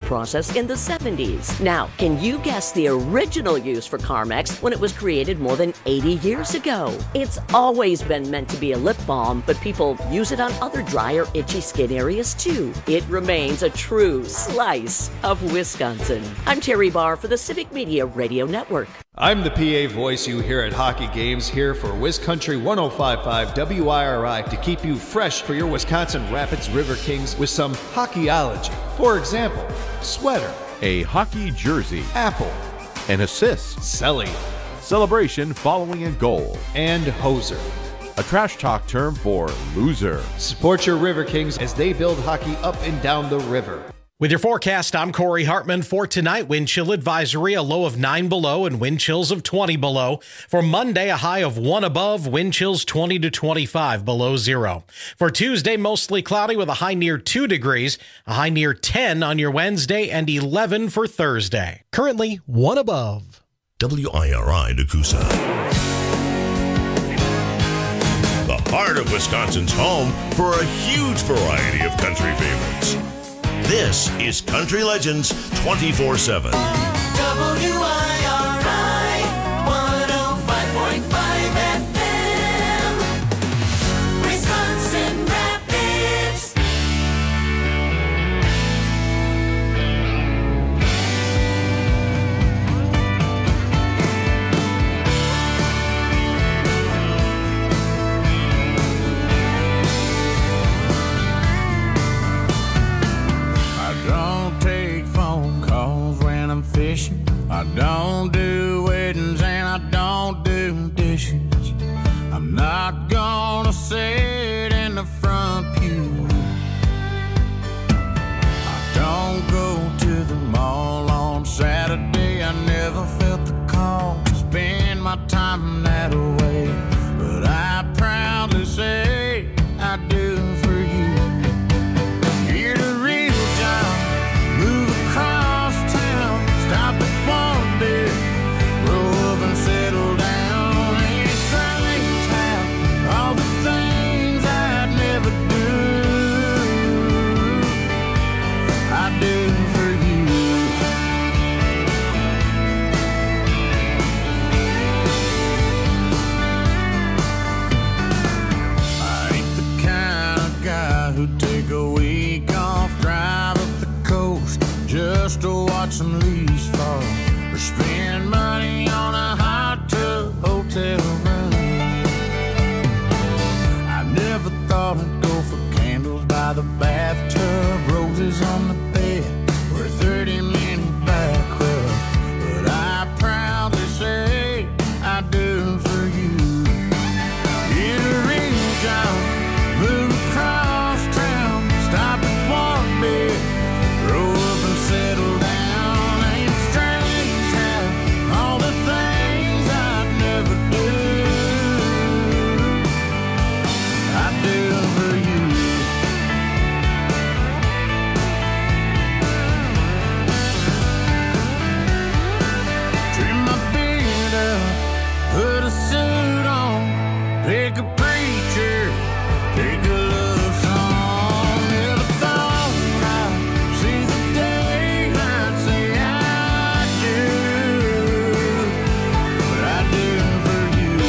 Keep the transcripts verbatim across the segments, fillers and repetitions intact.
process in the seventies. Now, can you guess the original use for Carmex when it was created more than eighty years ago? It's always been meant to be a lip balm, but people use it on other dry or itchy skin areas too. It remains a true slice of Wisconsin. I'm Terry Barr for the Civic Media Radio Network. I'm the P A voice you hear at hockey games, here for WisCountry one oh five point five W I R I to keep you fresh for your Wisconsin Rapids River Kings with some hockeyology. For example, sweater, a hockey jersey, apple, an assist, celly, celebration following a goal, and hoser, a trash talk term for loser. Support your River Kings as they build hockey up and down the river. With your forecast, I'm Corey Hartman. For tonight, wind chill advisory, a low of nine below and wind chills of twenty below. For Monday, a high of one above, wind chills twenty to twenty-five below zero. For Tuesday, mostly cloudy with a high near two degrees, a high near ten on your Wednesday, and eleven for Thursday. Currently, one above. W I R I Nakusa. The heart of Wisconsin's home for a huge variety of country favorites. This is Country Legends twenty-four seven. W I R I one oh five point five F M, Wisconsin Rapids. Fishing. I don't do weddings and I don't do dishes. I'm not gonna sit in the front pew. I don't go to the mall on Saturday. I never felt the call to spend my time that way, but I proudly say I do for you. Get a real job, move across town, stop at one day, grow up and settle down. Ain't it strange how all the things I'd never do, I do for you. I ain't the kind of guy who'd take a week off, drive up the coast just to watch some leaves fall, or spend money on a hot tub hotel room. I never thought I'd go for candles by the bathtub, roses on the bed, or a thirty minute back rub, but I proudly say I do for you. Get a real job, move across town, stop at one bed, grow up and settle down. Ain't it strange how all the things I'd never do, I do for you. Trim my beard up, put a suit on, pick a preacher, pick a love song. Never thought I'd see the day I'd say I do, but I do for you.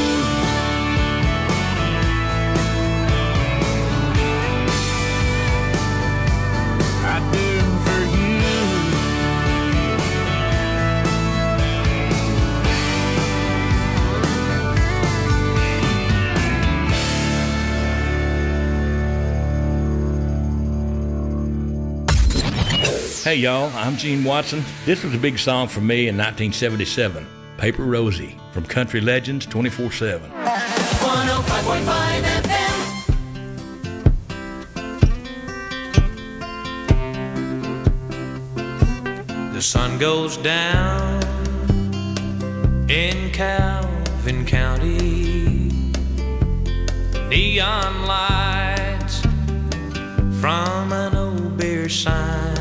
I do for you. Hey y'all, I'm Gene Watson. This was a big song for me in nineteen seventy-seven, Paper Rosie, from Country Legends twenty-four seven. one oh five point five F M. The sun goes down in Calvin County. Neon lights from an old beer sign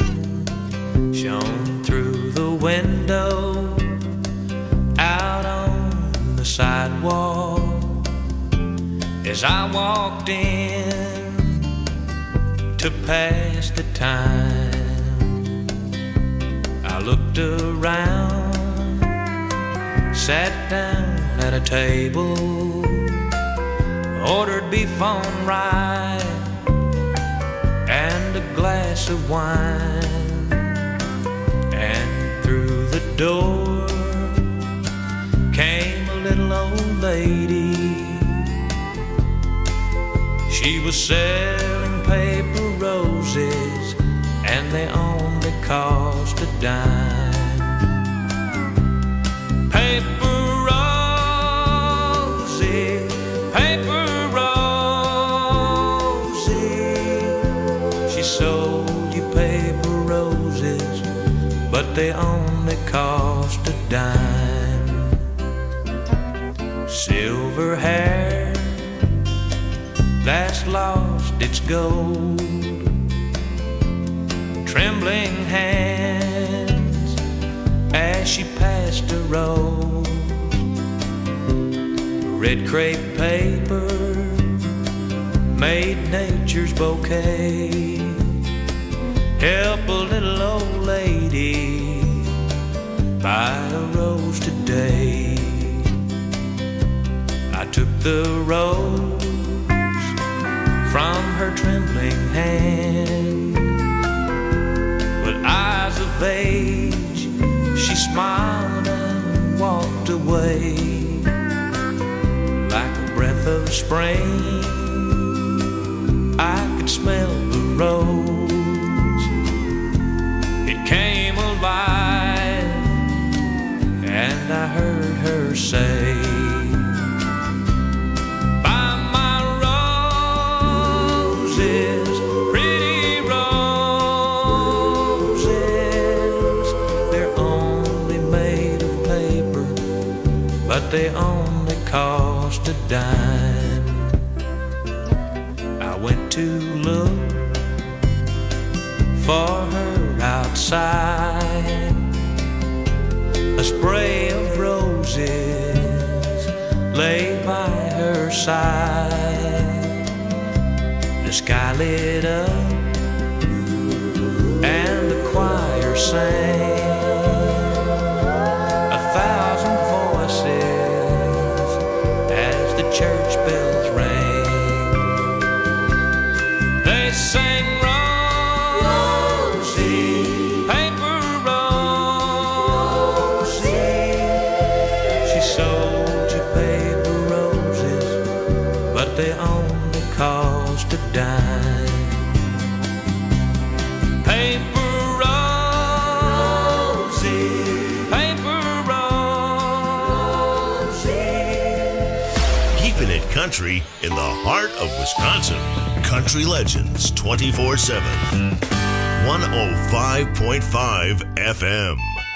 shone through the window out on the sidewalk as I walked in to pass the time. looked around, sat down at a table, ordered beef on rye and a glass of wine. And through the door came a little old lady. She was selling paper roses, and they only cost a dime. Paper roses, paper roses. She sold you paper roses, but they only cost a dime. Silver hair that's lost its gold, trembling hands as she passed a rose. Red crepe paper made nature's bouquet. Help a little old lady buy a rose today. I took the rose from her trembling hand. With eyes of age, she smiled and walked away. Like a breath of spring, I could smell the rose. It came alive, and I heard her say, pretty roses, they're only made of paper, but they only cost a dime. I went to look for her outside, a spray of roses lay by her side. The sky lit up and the choir sang, a thousand voices as the church bells rang. They sang rosy, paper rosy. She sold you paper roses, but they only cost a dime. Paper rosy, paper rosy. Keeping it country in the heart of Wisconsin. Country Legends twenty-four seven. one oh five point five F M.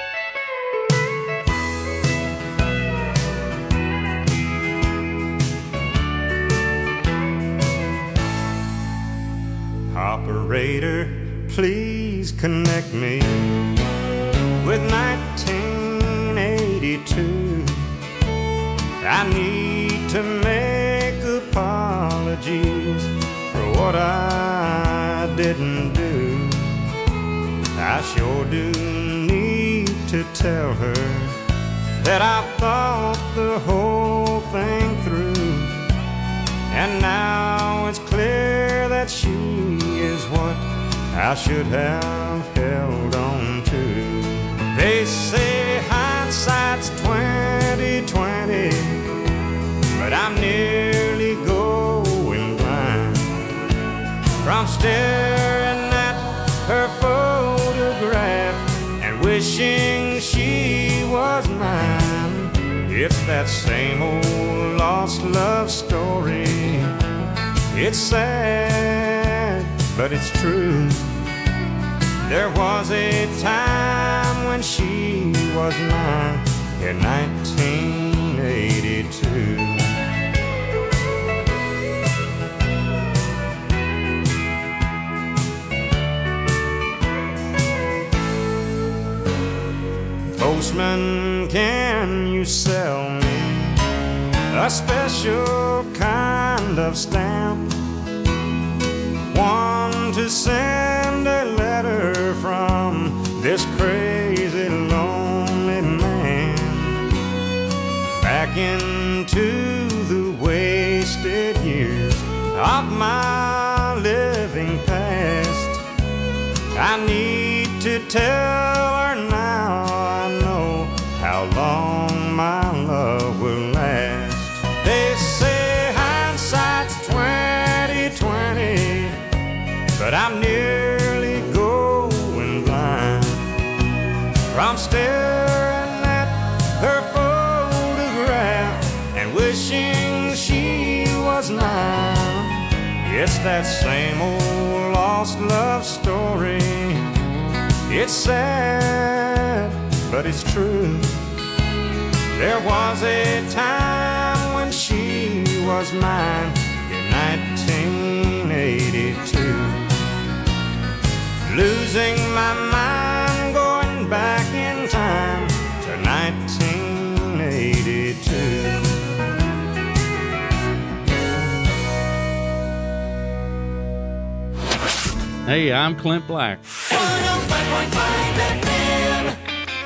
Operator, please connect me with nineteen eighty-two. I need to make apologies for what I didn't do. I sure do need to tell her that I thought the whole thing through, and now it's clear that she is what I should have held on to. They say hindsight's twenty twenty, but I'm nearly going blind from staring at her photograph and wishing she was mine. It's that same old lost love story. It's sad, but it's true. There was a time when she was mine in nineteen eighty-two. Postman, can you sell me a special kind of stamp? One to send a letter from this crazy back into the wasted years of my living past. I need to tell her now I know how long my love will last. They say hindsight's twenty twenty, but I'm nearly going blind from staring at her photograph and wishing she was mine. It's that same old lost love story. It's sad, but it's true. There was a time when she was mine in nineteen eighty-two. Losing my mind, going back in time to nineteen eighty-two. Hey, I'm Clint Black. one oh five point five F M.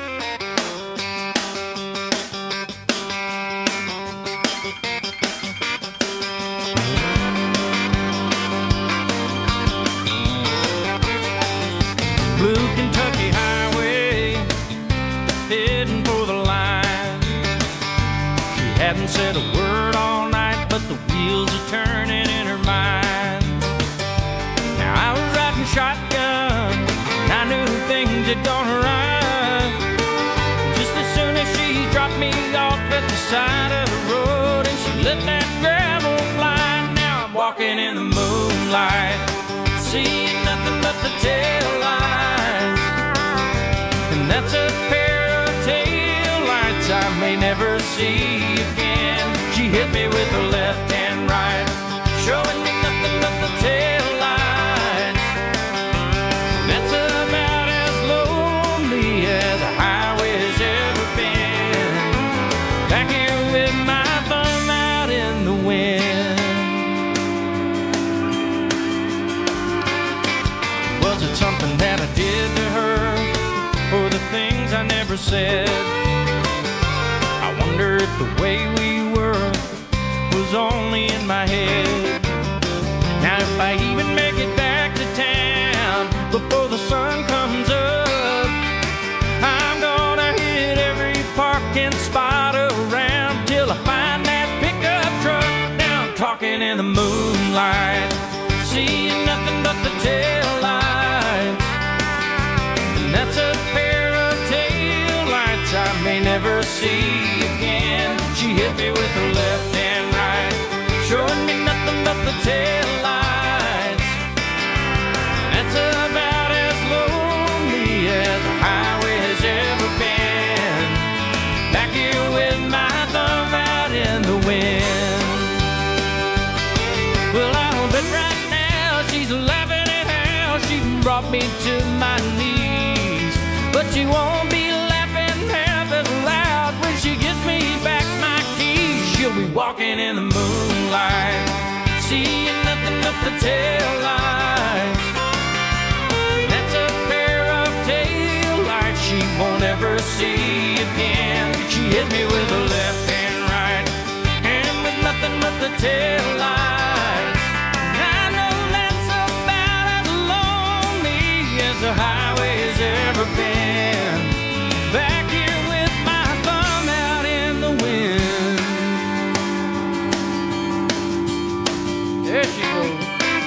Blue Kentucky Highway, heading for the line. She hadn't said a word all night, but the wheels are turning in her mind. Now I was riding shotgun, and I knew things had gone right. Just as soon as she dropped me off at the side of the road, and she let that gravel fly. Now I'm walking in the moonlight, seeing nothing but the tail lights. And that's a pair of tail lights I may never see again. She hit me with her left and right, showing me nothing but the tail lights. That's about as lonely as a highway's ever been. Back here with my thumb out in the wind. Was it something that I did to her, or the things I never said? I wonder if the way we were was only in my head. Now if I even make it back to town before the sun comes up, I'm gonna hit every parking spot around till I find that pickup truck. Now I'm talking in the moonlight, seeing nothing but the tail lights. And that's a pair of tail lights I may never see again. She hit me with her left and right, showing me nothing but the tail lights. That's about as lonely as a highway has ever been. Back here with my thumb out in the wind. Well, I'll bet right now she's laughing at how she brought me to my knees. But she won't be laughing half as loud when she gives me back my keys. She'll be walking in the moonlight, seeing nothing but the tail lights. That's a pair of tail lights she won't ever see again. She hit me with her left and right, and with nothing but the tail lights. I know that's about as lonely as the highway's ever been. Back here with my thumb out in the wind. There she goes.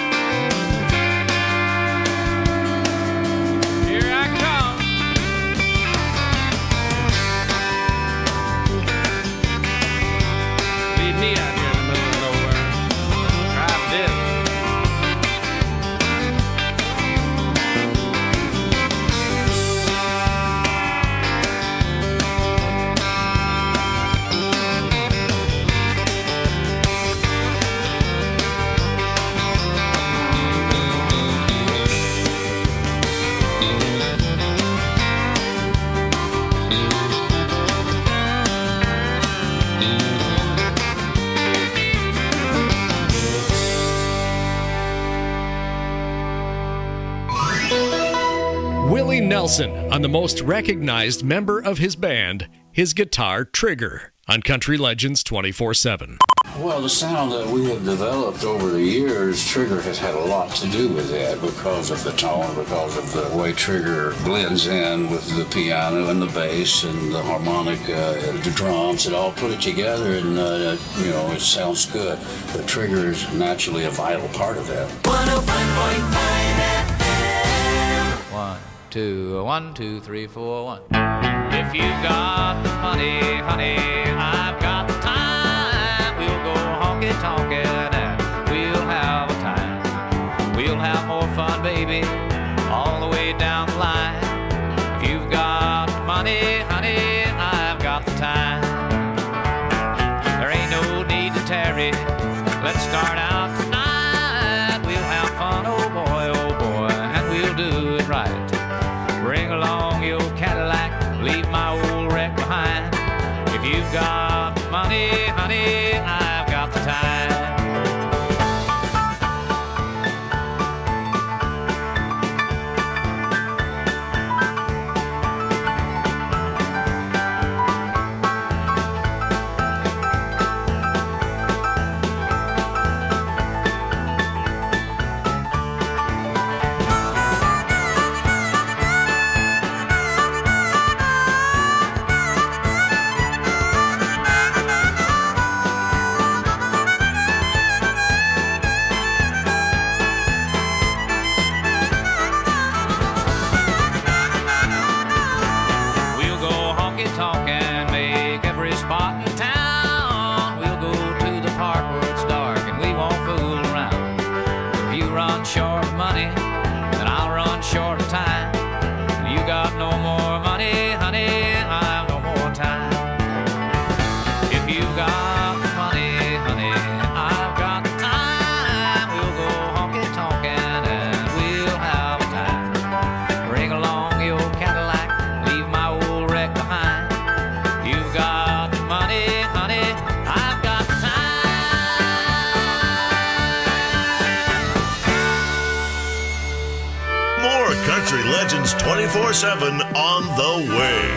Here I come. Leave me out here in the middle of nowhere. Drive this. Willie Nelson on the most recognized member of his band, his guitar Trigger, on Country Legends twenty-four seven. Well, the sound that we have developed over the years, Trigger has had a lot to do with that because of the tone, because of the way Trigger blends in with the piano and the bass and the harmonica, the drums. It all put it together and, uh, you know, it sounds good. But Trigger is naturally a vital part of that. one oh five point five F M. One, two, one, two, three, four, one. If you got the money, honey, I've got the time. We'll go honky-tonkin' and we'll have a time. We'll have more fun, baby, all the way down the line. If you've got the money, honey, I've got the time. There ain't no need to tarry. Let's start out tonight. We'll have fun, oh boy, oh boy, and we'll do it right. Bring along your Cadillac, leave my old wreck behind. If you've got money, honey, I've got the time. Country Legends twenty-four seven on the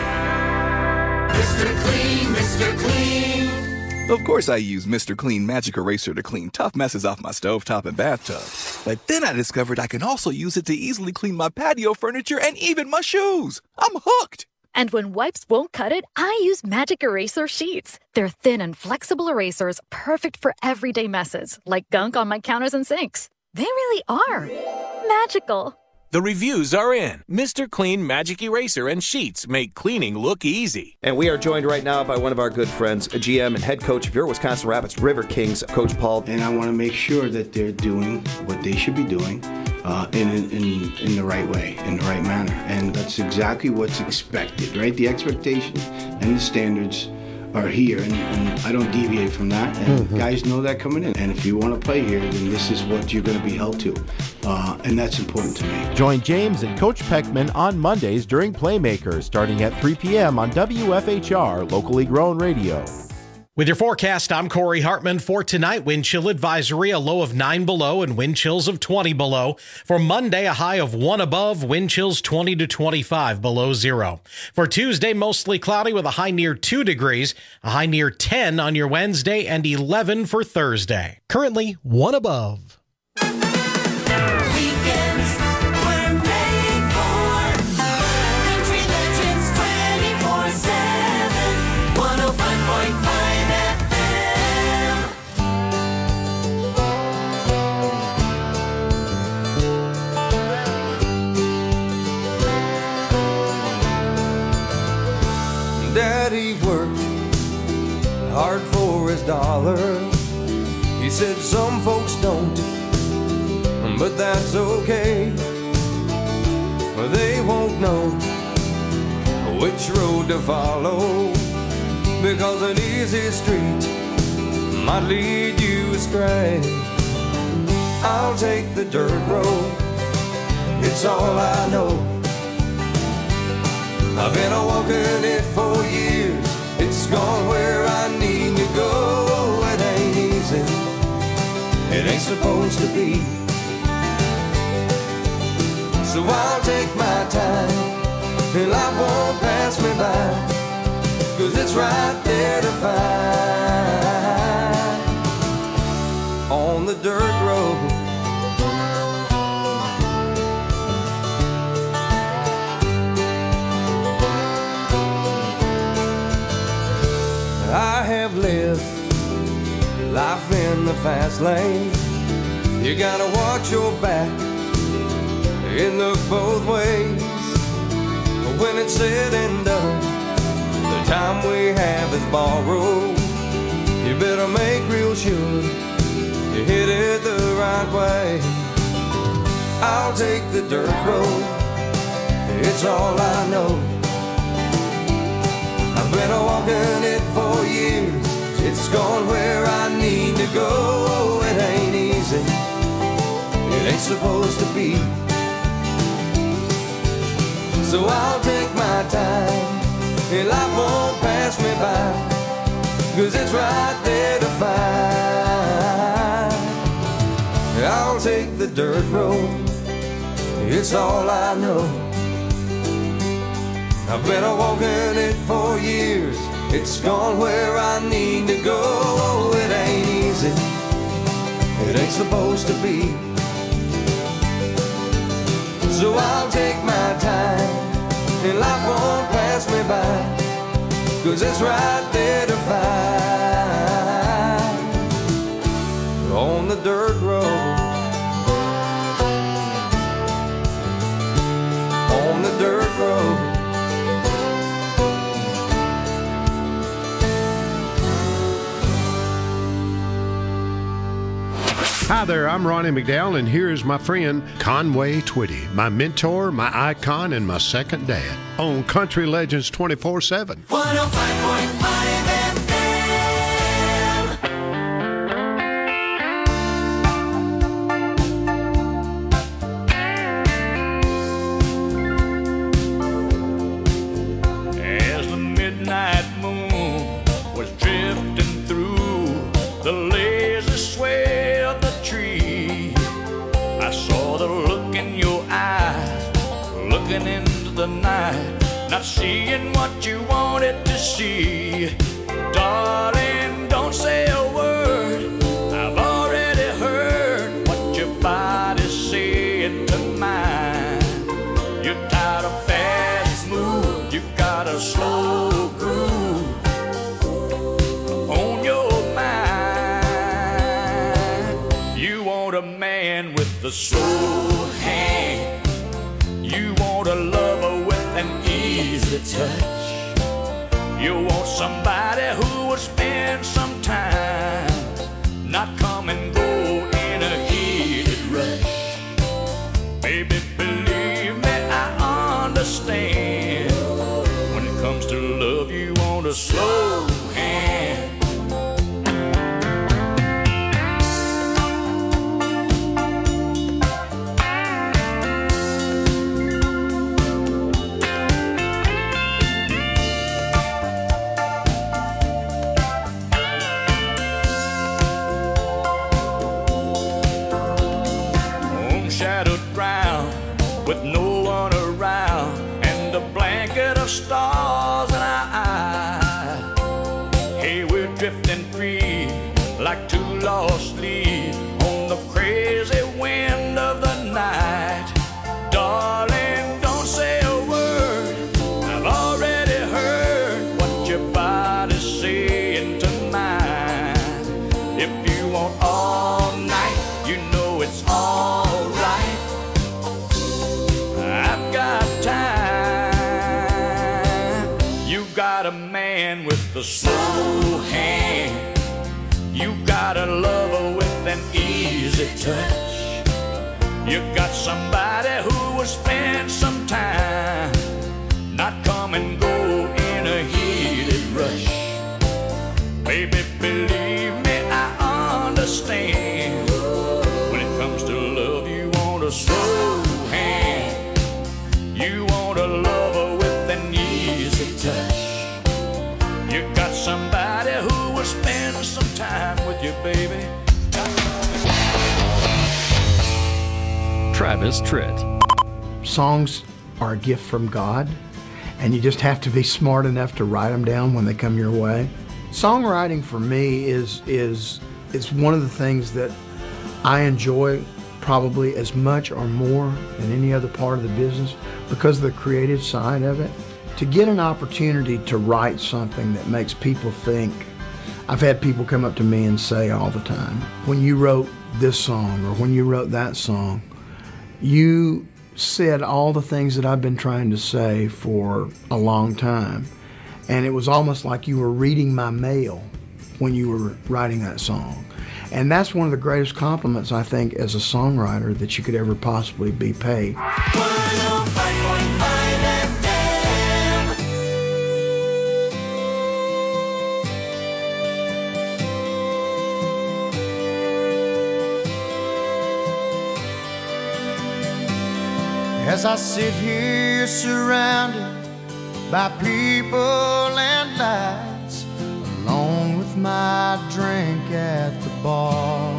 way. Mister Clean, Mister Clean. Of course I use Mister Clean Magic Eraser to clean tough messes off my stovetop and bathtub. But then I discovered I can also use it to easily clean my patio furniture and even my shoes. I'm hooked. And when wipes won't cut it, I use Magic Eraser Sheets. They're thin and flexible erasers, perfect for everyday messes, like gunk on my counters and sinks. They really are magical. The reviews are in. Mister Clean Magic Eraser and Sheets make cleaning look easy. And we are joined right now by one of our good friends, a G M and head coach of your Wisconsin Rapids River Kings, Coach Paul. And I want to make sure that they're doing what they should be doing uh, in, in, in the right way, in the right manner. And that's exactly what's expected, right? The expectations and the standards are here, and, and I don't deviate from that. And mm-hmm. guys know that coming in. And if you want to play here, then this is what you're going to be held to. Uh, and that's important to me. Join James and Coach Peckman on Mondays during Playmakers, starting at three p.m. on W F H R, locally grown radio. With your forecast, I'm Corey Hartman. For tonight, wind chill advisory, a low of nine below and wind chills of twenty below. For Monday, a high of one above, wind chills twenty to twenty-five below zero. For Tuesday, mostly cloudy with a high near two degrees, a high near ten on your Wednesday, and eleven for Thursday. Currently, one above. Daddy worked hard for his dollar. He said some folks don't, but that's okay. They won't know which road to follow, because an easy street might lead you astray. I'll take the dirt road, it's all I know. I've been a walking it for years. It's gone where I need to go. It ain't easy, it ain't supposed to be. So I'll take my time, and life won't pass me by. 'cause it's right there to find on the dirt road. I have lived life in the fast lane. You gotta watch your back and look both ways. But when it's said and done, the time we have is borrowed. You better make real sure you hit it the right way. I'll take the dirt road, it's all I know. I've been a walking it for years, it's gone where I need to go. It ain't easy, it ain't supposed to be. So I'll take my time, and life won't pass me by, 'cause it's right there to find. I'll take the dirt road, it's all I know. I've been a walking it for years, it's gone where I need to go. It ain't easy, it ain't supposed to be. So I'll take my time, and life won't pass me by, 'cause it's right there to find on the dirt road. On the dirt road. Hi there, I'm Ronnie McDowell, and here is my friend Conway Twitty, my mentor, my icon, and my second dad on Country Legends twenty-four seven. one oh five point five F As the midnight moon was drifting through the lazy sway of the tree, I saw the look in your eyes, looking into the night, not seeing what you wanted to see. Darling, don't say a word, I've already heard what your body's saying to mine. You're tired of fast smooth, you got a slow groove on your mind. You want a man with a slow hand, you want a lover with an easy touch. You want somebody who will spend some time, not come and go in a heated rush. Baby, believe me, I understand. When it comes to love, you want a slow hand. Shadowed ground with no one around, and a blanket of stars in our eyes. Hey, we're drifting free like two lost leaves on the crazy wind of the night. Darling, don't say a word, I've already heard what your body's saying to mine. If you want all night, you know it's all a man with a slow hand, you got a lover with an easy touch. You got somebody who will spend some time, not come and go in a heated rush. Baby, believe me, I understand. When it comes to love, you want a slow hand, you want a lover with an easy touch. You got somebody who will spend some time with you, baby. Travis Tritt. Songs are a gift from God, and you just have to be smart enough to write them down when they come your way. Songwriting for me is is is one of the things that I enjoy probably as much or more than any other part of the business because of the creative side of it. To get an opportunity to write something that makes people think. I've had people come up to me and say all the time, when you wrote this song or when you wrote that song, you said all the things that I've been trying to say for a long time. And it was almost like you were reading my mail when you were writing that song. And that's one of the greatest compliments, I think, as a songwriter that you could ever possibly be paid. As I sit here surrounded by people and lights, along with my drink at the bar.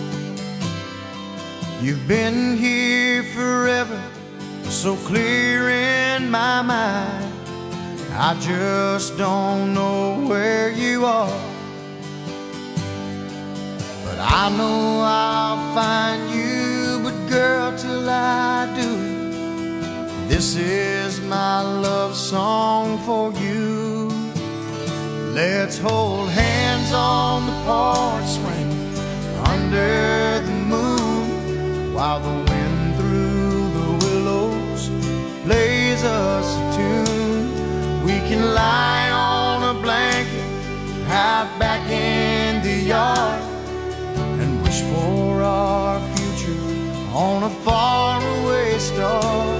You've been here forever, so clear in my mind, I just don't know where you are. But I know I'll find you, but girl, till I do, this is my love song for you. Let's hold hands on the porch swing under the moon, while the wind through the willows plays us a tune. We can lie on a blanket out back in the yard and wish for our future on a faraway star.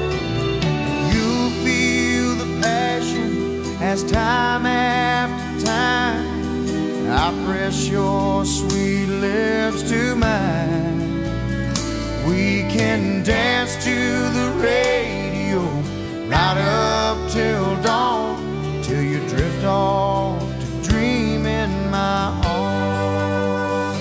As time after time, I press your sweet lips to mine. We can dance to the radio right up till dawn, till you drift off to dream in my arms.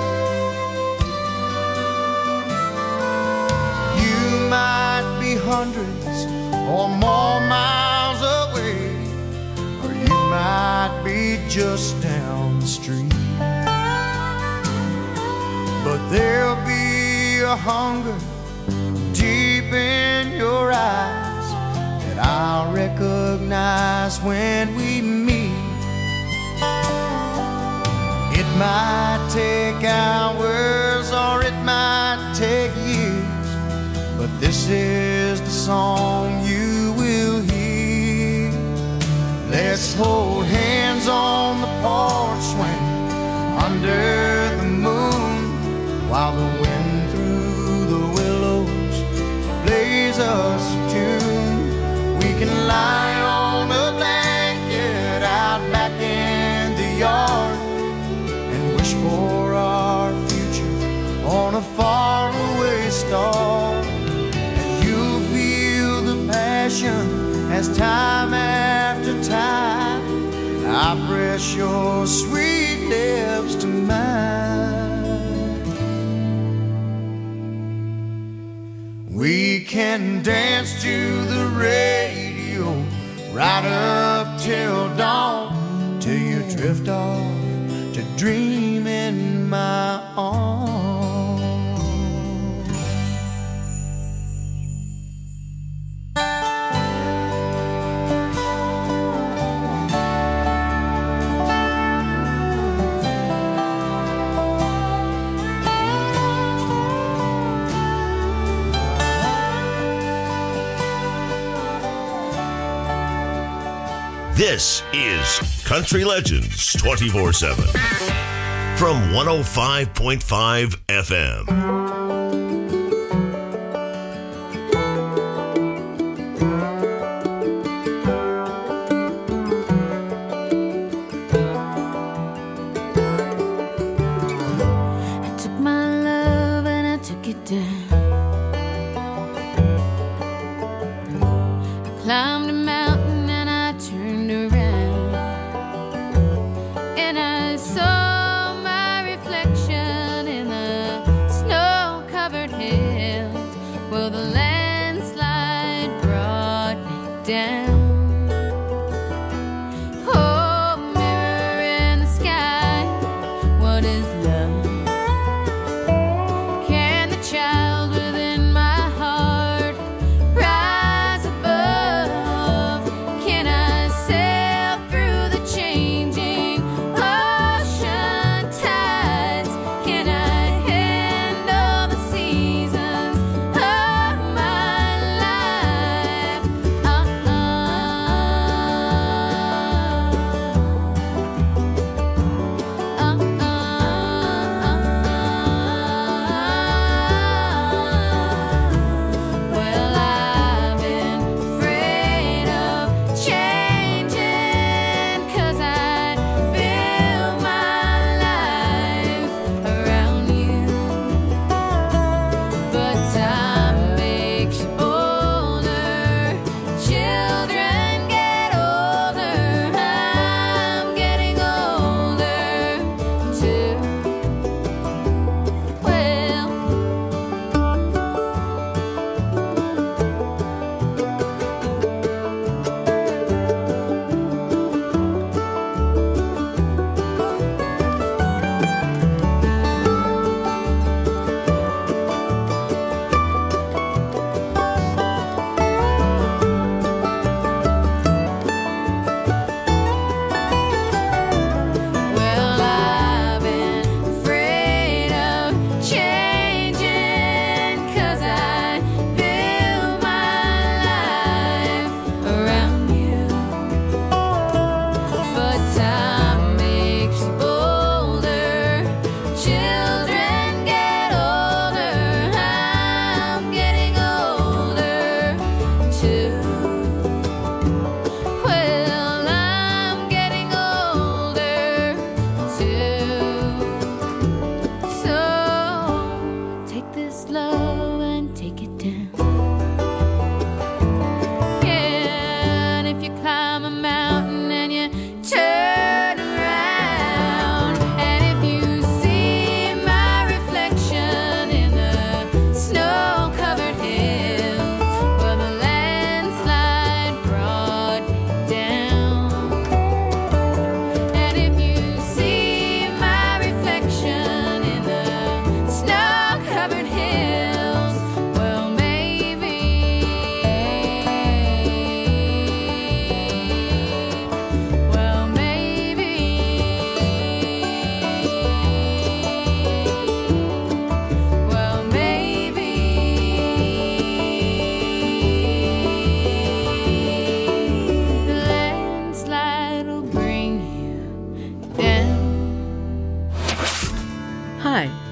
You might be hundreds or more miles away, might be just down the street, but there'll be a hunger deep in your eyes that I'll recognize when we meet. It might take hours or it might take years, but this is the song you will hear. Let's hold hands on the porch swing under the moon, while the wind through the willows plays us a tune. We can lie on a blanket out back in the yard and wish for our future on a faraway star. And you'll feel the passion as time after time, I press your sweet lips to mine. We can dance to the radio right up till dawn, till you drift off to dream in my arms. This is Country Legends twenty-four seven from one oh five point five F M. Climbed a mountain and I turned around, and I saw my reflection in the snow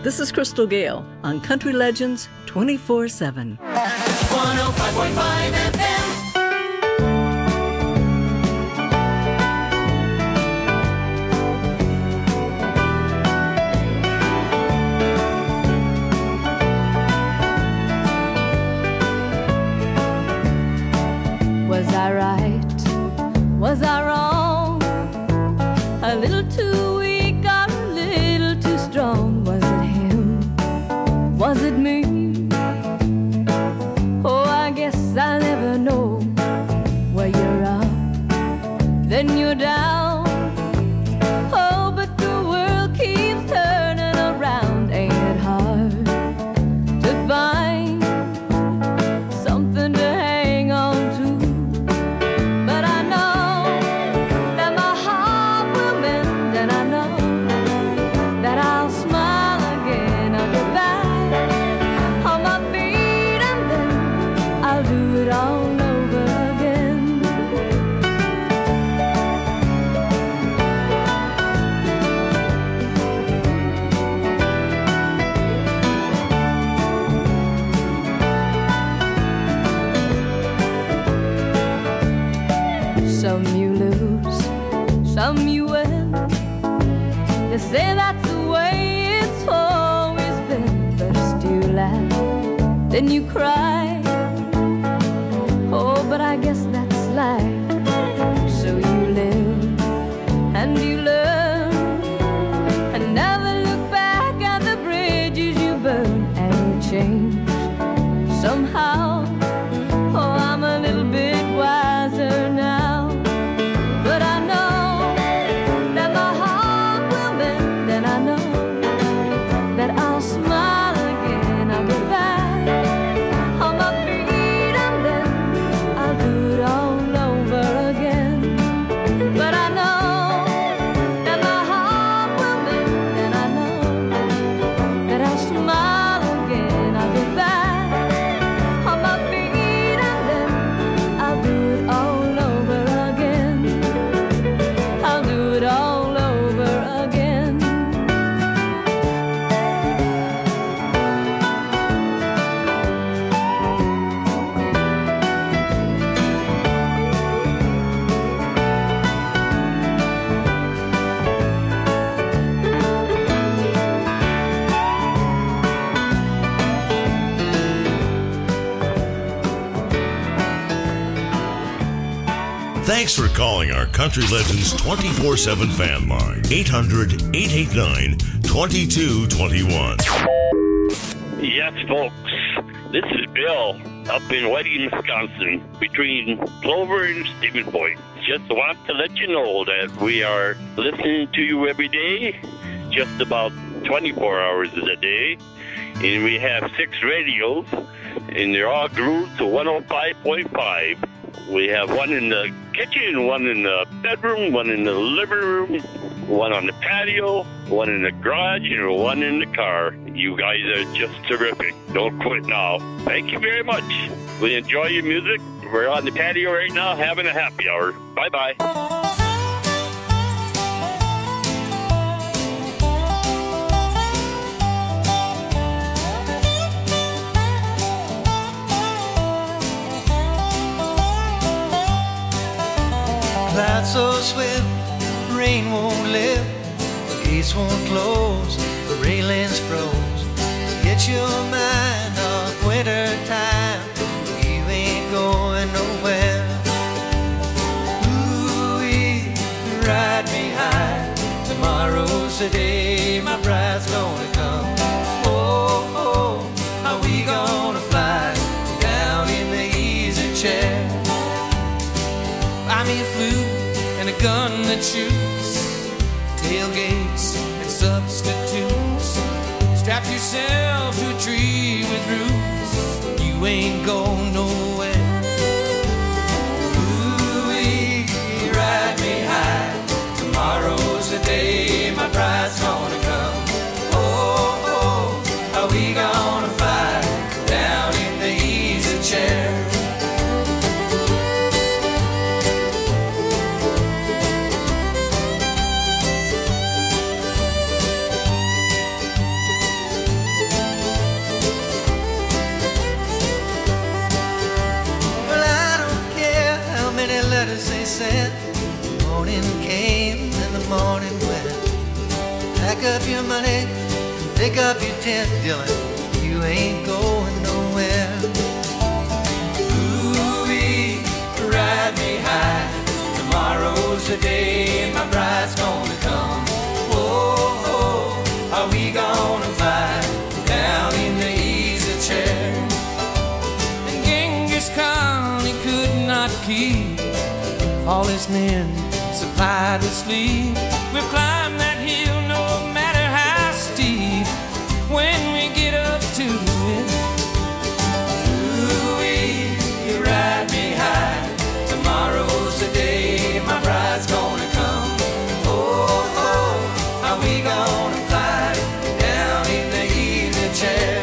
This is Crystal Gale on Country Legends twenty-four seven. one oh five point five F M. Was I right? Was I wrong? A little too weak or a little too strong? Was it him? Was it me? Oh, I guess I'll never know. Where you're up, then you're down. Oh, but the world keeps turning around. Ain't it hard to find something to hang on to? But I know that my heart will mend, and I know that I'll smile again. I'll get back on my feet, and then I'll do it all over again. Some you lose, some you win. They say that's the way it's always been. First you laugh, then you cry. Oh, but I guess that's life. So you live and you learn, and never look back at the bridges you burn. And you change somehow. Oh, I'm a little bit wiser now. But I know that my heart will mend, and I know that I'll smile again. I'll get back on my feet, and then I'll do it all over again. But I know that my heart will mend, and I know that I'll smile again. I'll get back on my feet, and then I'll do it all over again. I'll do it all over again. Thanks for calling our Country Legends twenty-four seven fan line. eight hundred, eight eight nine, two two two one. Yes, folks. This is Bill up in Whiting, Wisconsin, between Clover and Stevens Point. Just want to let you know that we are listening to you every day, just about twenty-four hours a day. And we have six radios, and they're all glued to one oh five point five. We have one in the kitchen, one in the bedroom, one in the living room, one on the patio, one in the garage, and one in the car. You guys are just terrific. Don't quit now. Thank you very much. We enjoy your music. We're on the patio right now having a happy hour. Bye-bye. Clouds so swift, rain won't lift, the gates won't close, the railings froze. Get your mind off winter time, you ain't going nowhere. Ooh-wee, ride me high, tomorrow's the day my bride's gonna come. Oh, oh, how we gonna fly down in the easy chair. Buy me a flute and a gun that shoots, tailgates and substitutes. Strap yourself to a tree with roots, you ain't going nowhere. Ooh-wee, ride me high, tomorrow's the day my bride's gonna come. Oh, oh, how we gonna fly down in the easy chair. sent. The morning came and the morning went. Pack up your money, pick up your tent, Dylan, you ain't going nowhere. Ooh-wee, ride me high. Tomorrow's the day my bride's gonna come. Oh, oh, are we gonna fly down in the easy chair? And Genghis Khan, he could not keep all his men supplied with sleep. We'll climb that hill no matter how steep when we get up to it. Ooh-wee, you ride me high. Tomorrow's the day my bride's gonna come. Oh, oh, are we gonna fly down in the easy chair?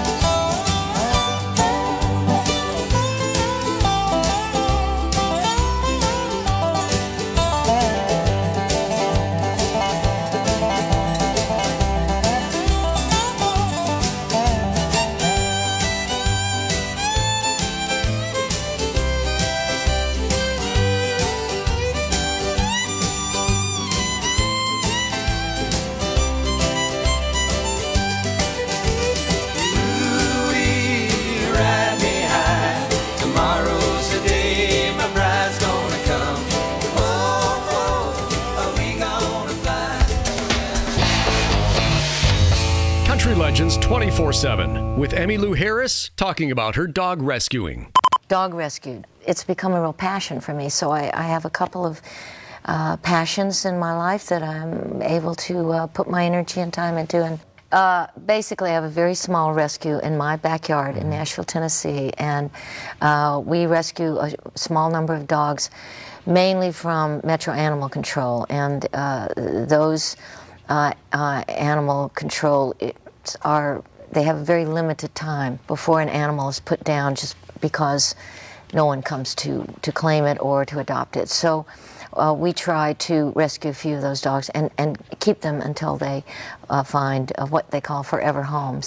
Country Legends twenty-four seven with Emmylou Harris talking about her dog rescuing. Dog rescue. It's become a real passion for me, so I, I have a couple of uh, passions in my life that I'm able to uh, put my energy and time into. And uh, basically, I have a very small rescue in my backyard in Nashville, Tennessee, and uh, we rescue a small number of dogs, mainly from Metro Animal Control, and uh, those uh, uh, animal control are, they have a very limited time before an animal is put down just because no one comes to, to claim it or to adopt it. So uh, we try to rescue a few of those dogs and, and keep them until they uh, find uh, what they call forever homes.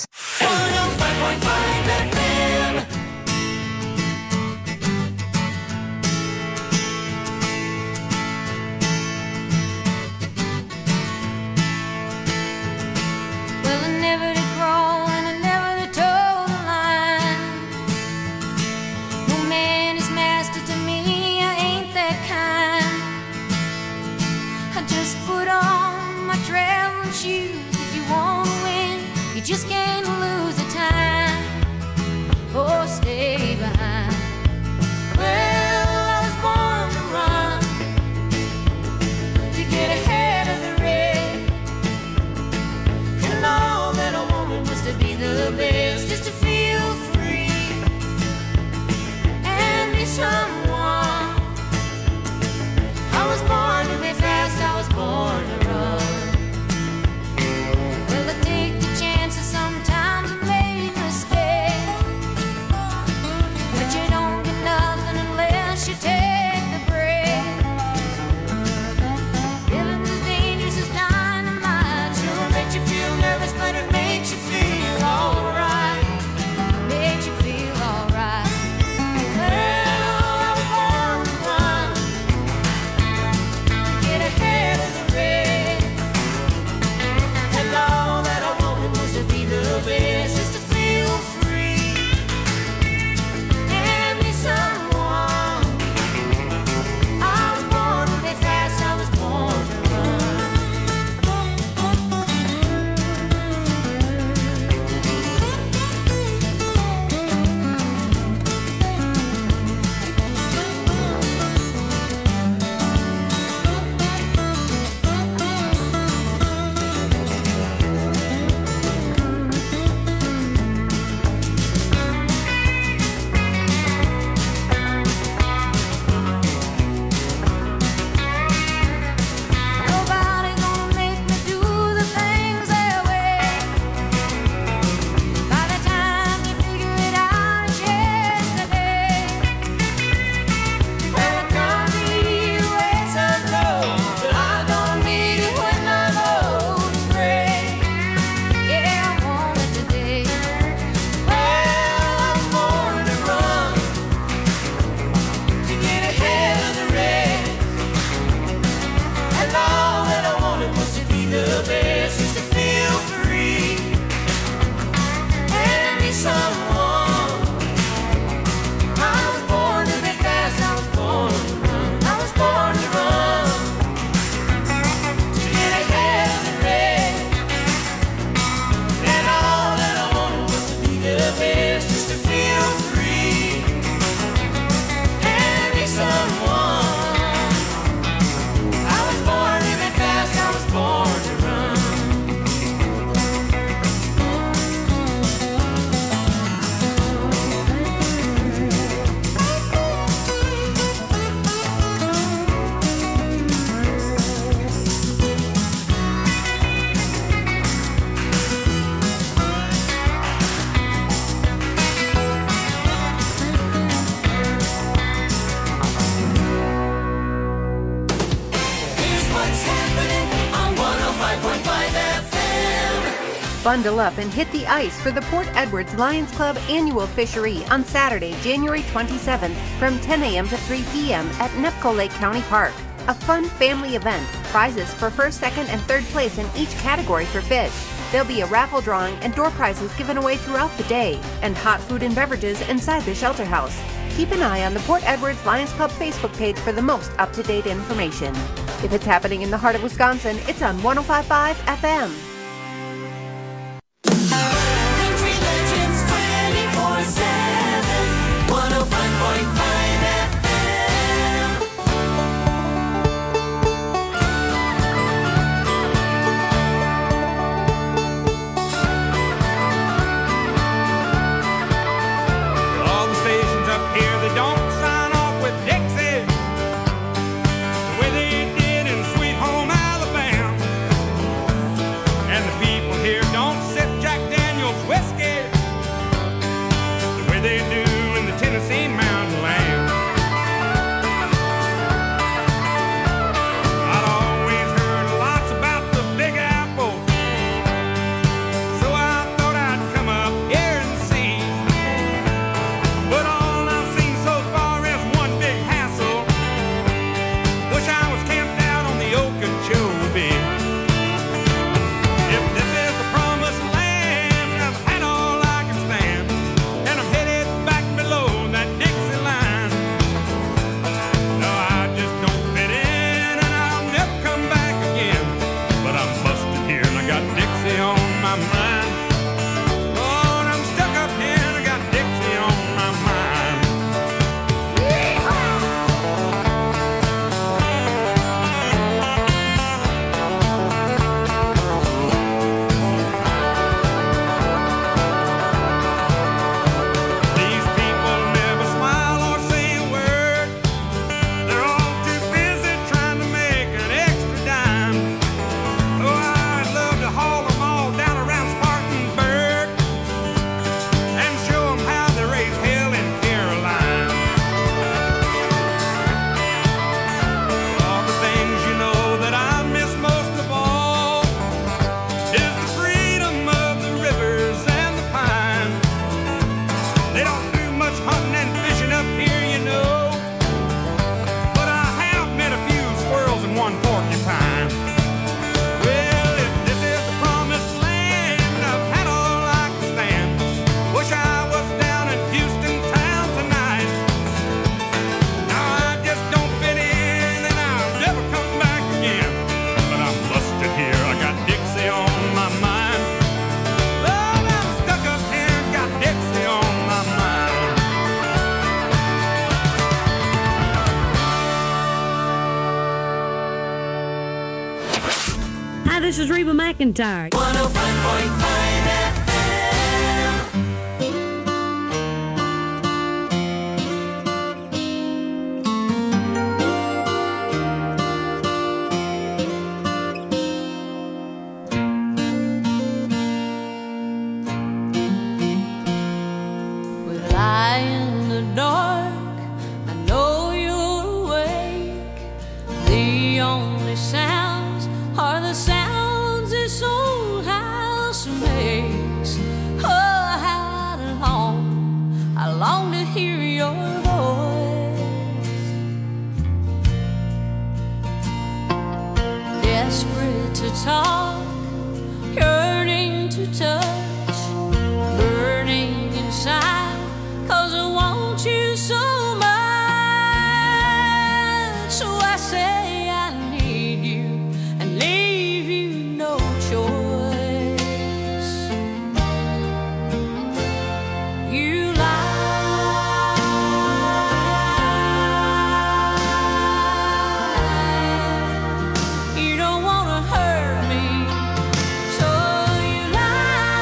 Just can't lose the time or stay behind. Well, I was born to run, to get ahead of the race, and all that I wanted was to be the best, just to feel free and be someone. I was born to be fast, I was born to run. Sometimes I made mistakes, Bundle up and hit the ice for the Port Edwards Lions Club annual fishery on Saturday, January twenty-seventh from ten a.m. to three p.m. at Nepco Lake County Park. A fun family event, prizes for first, second, and third place in each category for fish. There'll be a raffle drawing and door prizes given away throughout the day, and hot food and beverages inside the shelter house. Keep an eye on the Port Edwards Lions Club Facebook page for the most up-to-date information. If it's happening in the heart of Wisconsin, it's on one oh five point five F M. Country Legends twenty-four seven, one oh five point five F M. All the stations up here, they don't sign off with Dixie the way they did in Sweet Home Alabama. And the people here don't sip Jack Daniel's whiskey the way they do in the Tennessee Mountain Land. I'd always heard lots about the Big Apple, so I thought I'd come up here and see. But all I've seen so far is one big hassle. Wish I was camped out on the Okeechobee. If this is the promised land, I've had all I can stand, and I'm headed back below that Dixie line. No, I just don't fit in, and I'll never come back again. But I'm busted here, and I got Dixie on my mind. Lord, I'm stuck up here, and I got Dixie on my mind. These people never smile or say a word. They're all too busy trying to make an extra dime. Oh, I'd love to haul them all down around Spartanburg and show them how they raise hell in Caroline. All the things you know that I miss most of all is the freedom of the rivers and the pine. They don't do much hunting and fishing up here, you know, but I have met a few squirrels and one porcupine. Well, if this is the promised land, I've had all I can stand. Wish I was down in Houston town tonight. Now I just don't fit in, and I'll never come back again. But I'm busted here, I got Dixie on my mind. Lord, I'm stuck up here, got Dixie on my mind. Hi, this is Reba McEntire. one oh five point five F We lie in the dark, I know you're awake. The only sounds are the sounds this old house makes. Oh, how I long, I long to hear your voice. Desperate to talk, yearning to touch, burning inside, 'cause I want you so much. So I say I need you and leave you no choice. You lie, you don't wanna hurt me, so you lie.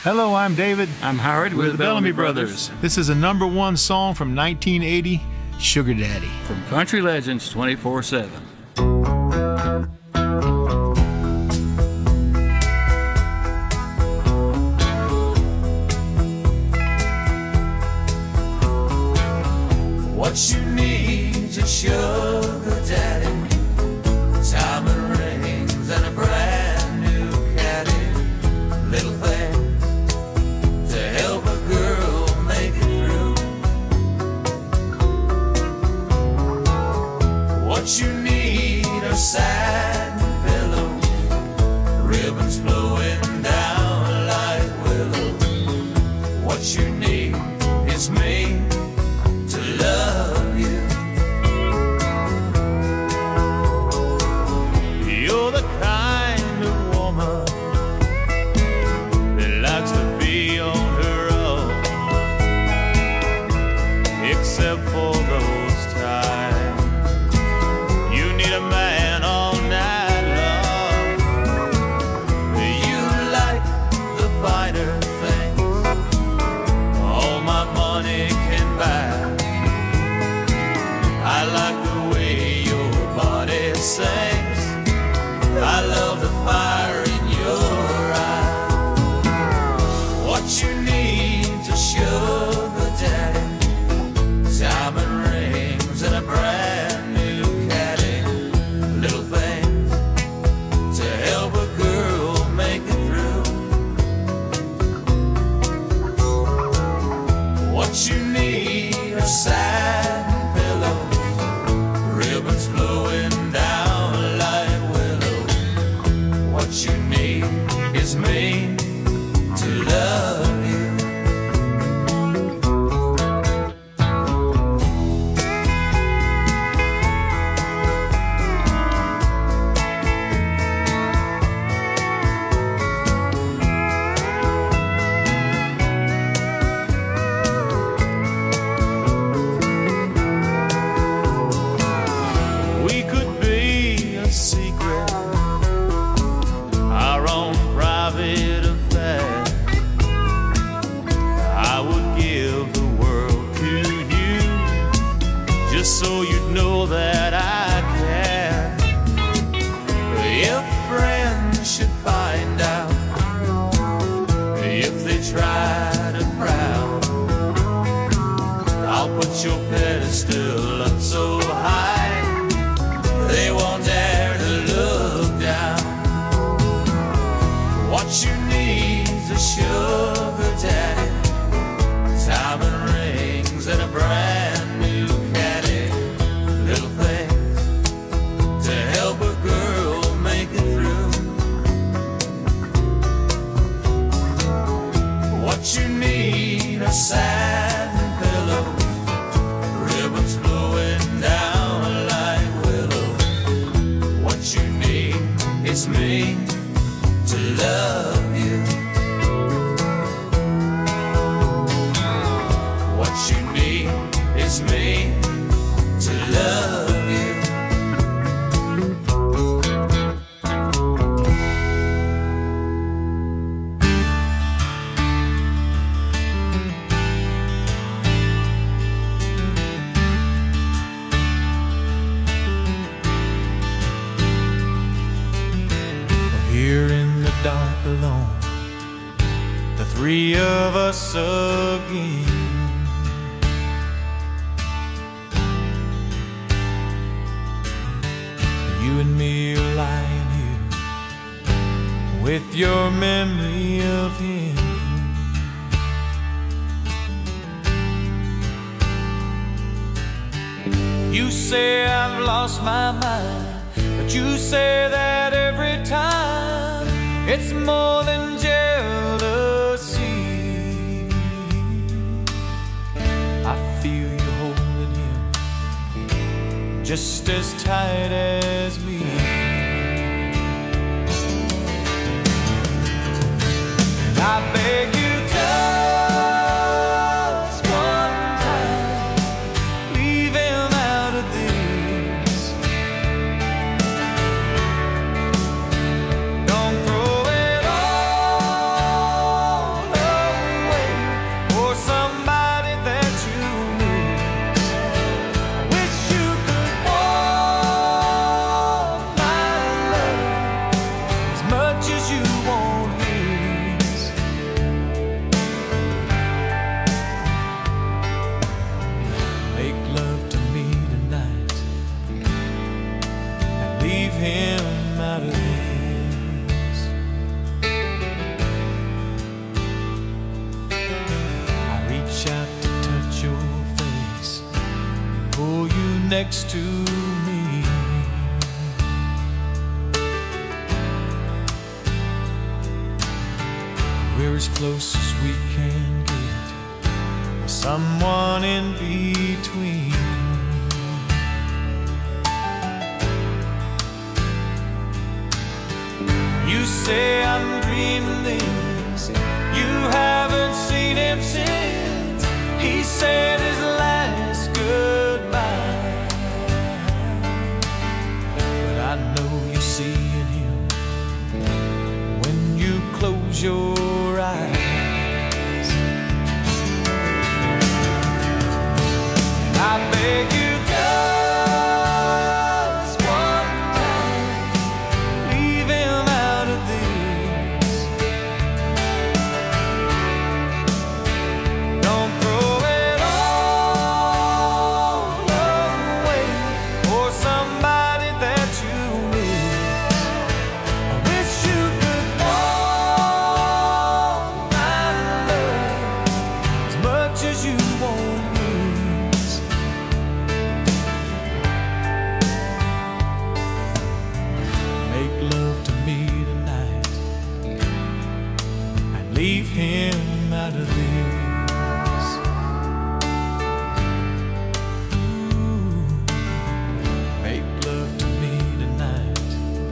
Hello, I'm David. I'm Howard. We're, We're the Bellamy, Bellamy Brothers. Brothers. This is a number one song from nineteen eighty, Sugar Daddy. From Country Legends twenty-four seven. What you need is a sugar daddy, diamond rings and a brand new caddy, little things to help a girl make it through. What you need are satin pillows, ribbons flowing down like willows. What you need is me to love you. You're the kind of woman that likes to be on her own, except for those times you need a man all night long. You like the finer things all my money can buy. I like the way your body sings. I love the fire in your eye. What you need to sugar daddy, diamond rings and a brand new caddy, little things to help a girl make it through. What you need are satin pillows, ribbons flowing down like willows. What you need is me to love you. We could be a secret, our own private affair. I would give the world to you, just so you'd know that I care. If friends should find out, if they try to frown, I'll put your pedestal up so high they won't dare to look down. What you need is a sugar daddy, diamond rings and a brand new caddy, little things to help a girl make it through. What you need are satin pillows, ribbons flowing down like willows. What you need is me to love you. What you need is me to love you. Here in the dark alone, the three of us again. You and me are lying here with your memory of him. You say I've lost my mind, but you say that every time. It's more than jealousy. I feel you holding him just as tight as me. I beg you just one time, leave him out of this. Don't throw it all next to me. We're as close as we can get, someone in between. You say I'm dreaming this, you haven't seen him since he said his last goodbye. But I know you're seeing him when you close your eyes. I beg you just one time, leave him out of this. Don't throw it all away for somebody that you miss. I wish you could fall my love as much as you want. Leave him out of this. Ooh, make love to me tonight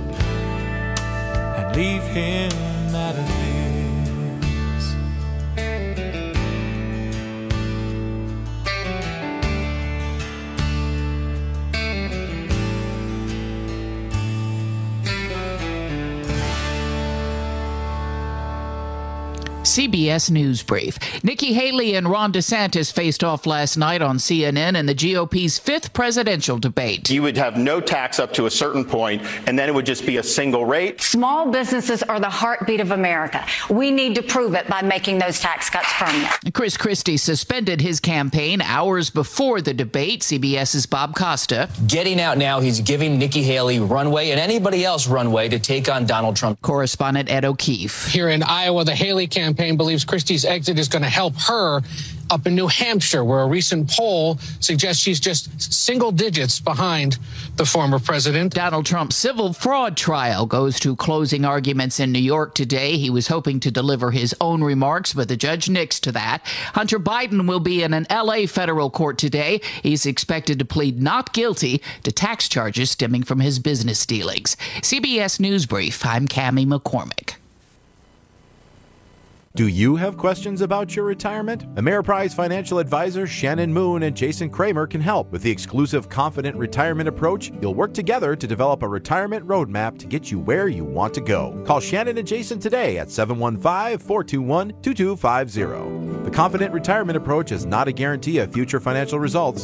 and leave him out of this. C B S News Brief. Nikki Haley and Ron DeSantis faced off last night on C N N in the G O P's fifth presidential debate. You would have no tax up to a certain point, and then it would just be a single rate. Small businesses are the heartbeat of America. We need to prove it by making those tax cuts permanent. Chris Christie suspended his campaign hours before the debate. CBS's Bob Costa. Getting out now, he's giving Nikki Haley runway and anybody else runway to take on Donald Trump. Correspondent Ed O'Keefe. Here in Iowa, the Haley campaign believes Christie's exit is going to help her up in New Hampshire, where a recent poll suggests she's just single digits behind the former president. Donald Trump's civil fraud trial goes to closing arguments in New York today. He was hoping to deliver his own remarks, but the judge nixed to that. Hunter Biden will be in an L A federal court today. He's expected to plead not guilty to tax charges stemming from his business dealings. C B S News Brief, I'm Cammie McCormick. Do you have questions about your retirement? Ameriprise financial advisors Shannon Moon and Jason Kramer can help. With the exclusive Confident Retirement Approach, you'll work together to develop a retirement roadmap to get you where you want to go. Call Shannon and Jason today at seven one five, four two one, two two five zero. The Confident Retirement Approach is not a guarantee of future financial results.